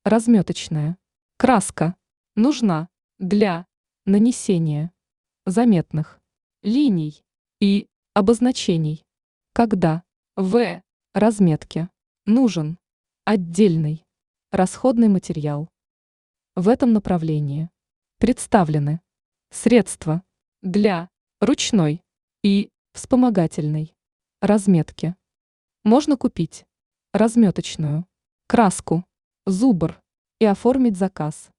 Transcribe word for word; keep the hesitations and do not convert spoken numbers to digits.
разметочная. Краска нужна для нанесения заметных линий и обозначений, когда в разметке нужен отдельный расходный материал. В этом направлении представлены средства для ручной и вспомогательной разметки. Можно купить разметочную краску, зубр и оформить заказ.